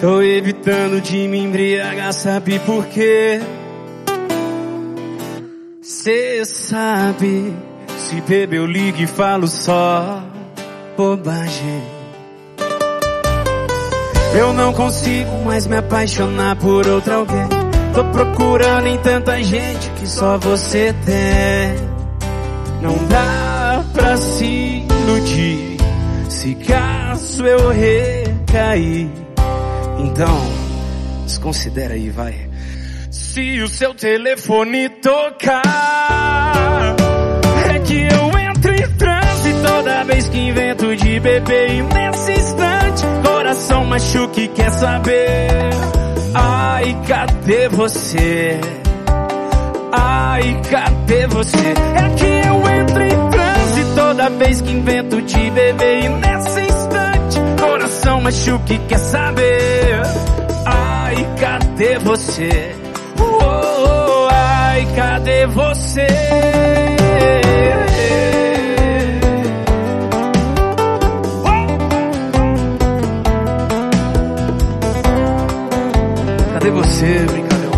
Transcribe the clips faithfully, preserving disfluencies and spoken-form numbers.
Tô evitando de me embriagar, sabe por quê? Cê sabe, se beber eu ligo e falo só bobagem. Eu não consigo mais me apaixonar por outro alguém. Tô procurando em tanta gente que só você tem. Não dá pra se iludir se caso eu recair. Então, desconsidera aí, vai. Se o seu telefone tocar, é que eu entro em transe toda vez que invento de beber. E nesse instante, coração machuca e quer saber. Ai, cadê você? Ai, cadê você? É que eu entro em transe toda vez que invento de beber. E nesse instante, coração machuca e quer saber. Ai, cadê você? Oh, oh, ai, cadê você? Cadê você, brincalhão?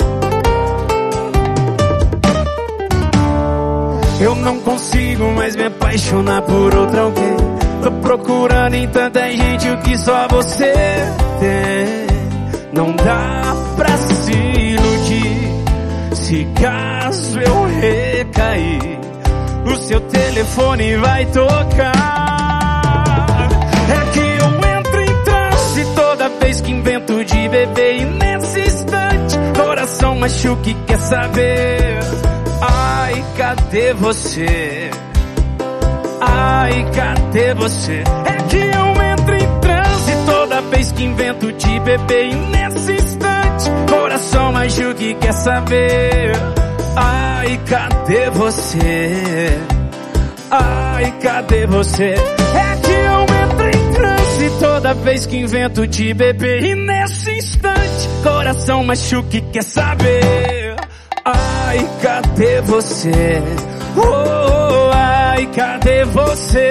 Eu não consigo mais me apaixonar por outro alguém. Tô procurando em tanta gente o que só você tem. Não dá pra se iludir se caso eu recair. O seu telefone vai tocar. É que eu entro em transe toda vez que invento de beber. E nesse instante, coração machuca e quer saber. Ai, cadê você? Ai, cadê você? É que eu entro em transe toda vez que invento de beber. E nesse instante, coração machuca e quer saber. Ai, cadê você? Ai, cadê você? É que eu entro em transe toda vez que invento de beber. E nesse instante, coração machuca e quer saber. Ai, cadê você? Oh, oh, ai, cadê você?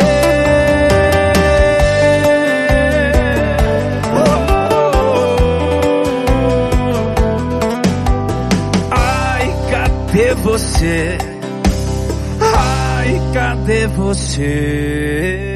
Oh, ai, cadê você? Ai, cadê você?